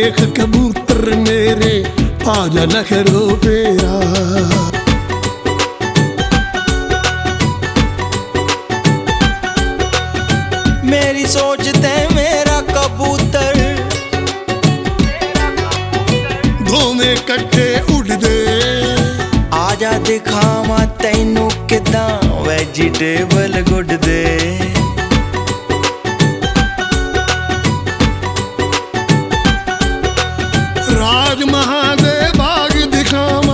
देख कबूतर मेरे आजा नखरो फेरा। मेरी सोच ते मेरा कबूतर दोवें कट्ठे उड़दे। आजा दिखावा तैनू किदां वेजिटेबल गुड्डदे। राज महादे बाग दिखावा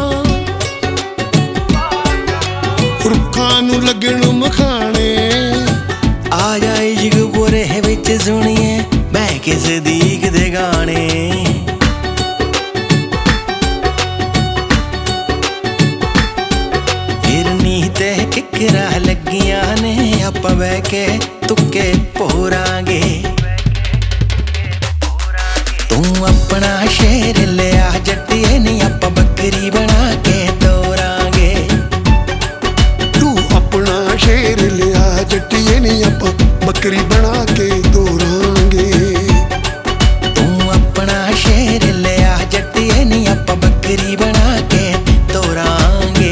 रुखां नू लगण मखाने। आजा इश्क बुरे विच सुनिए मैं किस दीक दे गाने। फिरनी ते किकरा लगियां ने आपां बह के तुक्के पोरांगे। तू अपना शेर लिया जट्टिए नी आपां बकरी बना के तोरांगे। तू अपना शेर लिया जट्टिए नी आपां बकरी बना के तोरांगे। तू अपना शेर लिया जट्टिए नी आपां बकरी बना के तोरांगे।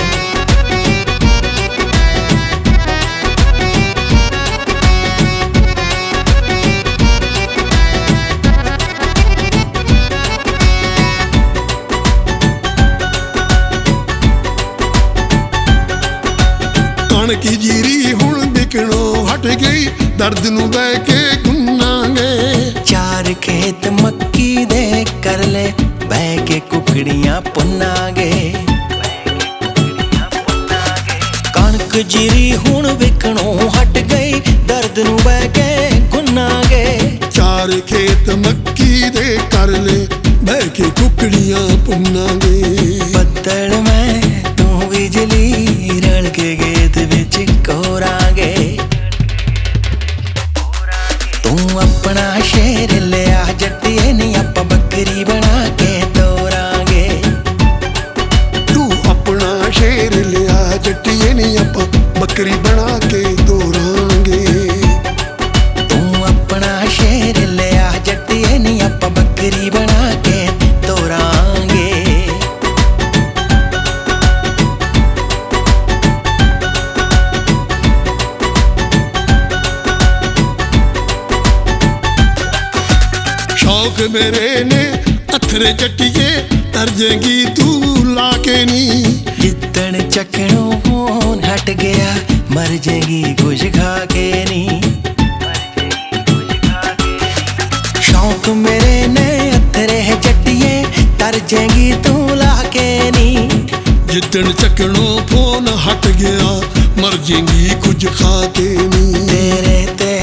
कणकी जीरी हुण बिकणों हट गई दर्द नू बह के गुन्नांगे। चार खेत मक्की दे कर ले बह के कुकड़ियां पुन्नांगे। कणक जीरी हुण बिकणों हट गई दर्द नू बह के गुन्नांगे। चार खेत मक्की दे कर ले बह के कुकड़ियां पुन्नांगे। बदल में तू बिजली रल के खेत विच कोरांगे। तू अपना शेर लिया जट्टिए नी आपां बकरी बना के तोरांगे। तू अपना शेर लिया जट्टिए नी आपां बकरी बना के तोरांगे। तू अपना शेर लिया जट्टिए नी आपां बकरी बना के तोरांगे। शौक मेरे ने अथरे जट्टिए तरजेंगी तू लाके नी। जिद्दन चकणों फोन हट गया मर जाएगी कुछ खा के नी। शौक मेरे ने अथरे जट्टिए तर जाएगी तू लाके नी। जिद्दन चकणों फोन हट गया मर जेंगी कुछ खा के नी। तेरे ते